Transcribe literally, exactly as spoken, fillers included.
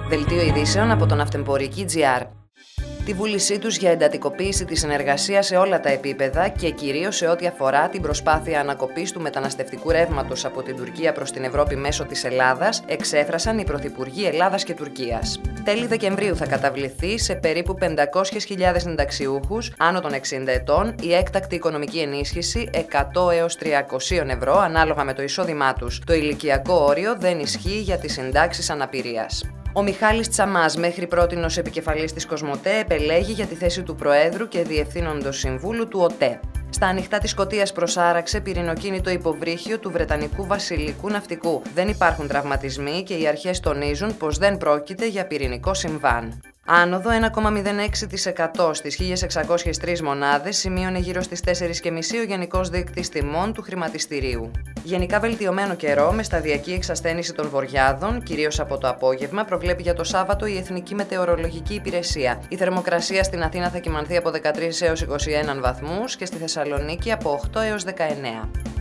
Δελτίο ειδήσεων από τον Ναυτεμπορική τζι αρ. Τη βούλησή τους για εντατικοποίηση της συνεργασίας σε όλα τα επίπεδα και κυρίως σε ό,τι αφορά την προσπάθεια ανακοπής του μεταναστευτικού ρεύματος από την Τουρκία προς την Ευρώπη μέσω της Ελλάδας, εξέφρασαν οι πρωθυπουργοί Ελλάδας και Τουρκίας. Τέλη Δεκεμβρίου θα καταβληθεί σε περίπου πεντακόσιες χιλιάδες συνταξιούχους άνω των εξήντα ετών η έκτακτη οικονομική ενίσχυση εκατό έως τριακόσια ευρώ ανάλογα με το εισόδημά τους. Το ηλικιακό όριο δεν ισχύει για τις συντάξεις αναπηρίας. Ο Μιχάλης Τσαμάς, μέχρι πρότινος επικεφαλής της Κοσμοτέ, επελέγει για τη θέση του Προέδρου και Διευθύνοντος Συμβούλου του ΟΤΕ. Στα ανοιχτά της Σκωτίας προσάραξε πυρηνοκίνητο υποβρύχιο του Βρετανικού Βασιλικού Ναυτικού. Δεν υπάρχουν τραυματισμοί και οι αρχές τονίζουν πως δεν πρόκειται για πυρηνικό συμβάν. Άνοδο ένα κόμμα μηδέν έξι τοις εκατό στις χίλιες εξακόσιες τρεις μονάδες, σημείωνε γύρω στις τέσσερις και μισή ο Γενικός Δείκτης Τιμών του χρηματιστηρίου. Γενικά βελτιωμένο καιρό με σταδιακή εξασθένιση των βορειάδων, κυρίως από το απόγευμα, προβλέπει για το Σάββατο η Εθνική Μετεωρολογική Υπηρεσία. Η θερμοκρασία στην Αθήνα θα κυμανθεί από δεκατρείς έως είκοσι ένα βαθμούς και στη Θεσσαλονίκη από οκτώ έως δεκαεννέα.